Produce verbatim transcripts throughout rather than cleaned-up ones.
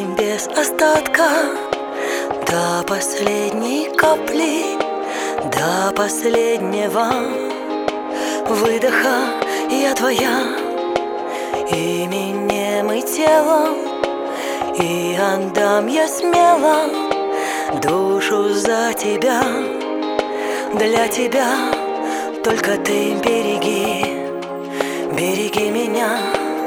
без остатка, до последней капли, до последнего выдоха. Я твоя именем и телом, и отдам я смело душу за тебя. Для тебя только ты береги, береги меня.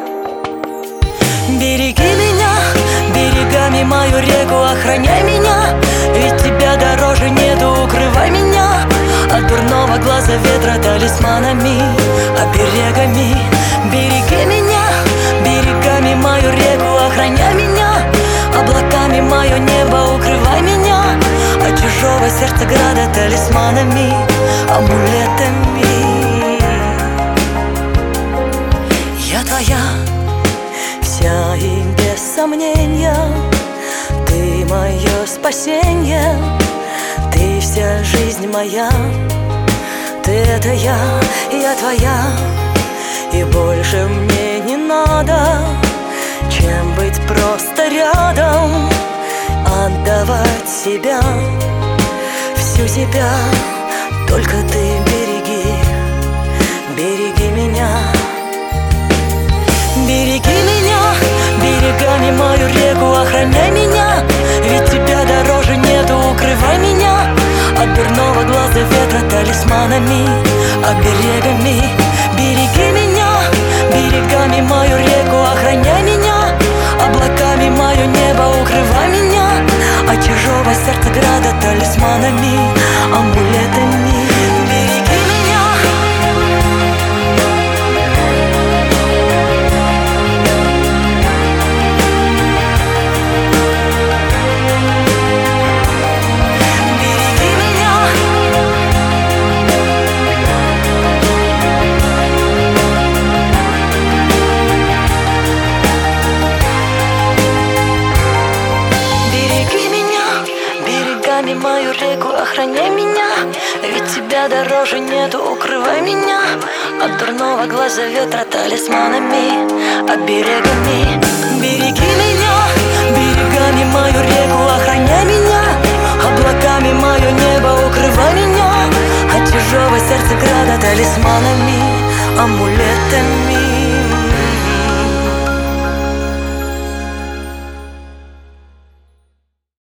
Береги меня, берегами мою реку охраняй меня, ведь тебя дороже нету, укрывай меня от дурного глаза ветра талисманами, оберегами. Береги меня, берегами мою реку охраняй меня, облаками мое небо укрывай меня от чужого сердца града талисманами, амулетами. Я твоя вся и без сомнения, ты мое спасение, ты вся жизнь моя. Ты — это я, я твоя, и больше мне не надо, чем быть просто рядом, отдавать себя, всю себя. Только ты береги, береги меня. Береги меня, берегами мою реку охраняй меня, ведь тебя дороже нету, укрывай меня от дурного глаза ветра талисманами, оберегами. Береги меня, берегами мою реку охраняй меня, облаками мое небо укрывай меня от чужого сердца града талисманами, амулетами. Береги меня. Мою реку охраняй меня, ведь тебя дороже нету, укрывай меня от дурного глаза ветра талисманами, оберегами. Береги меня.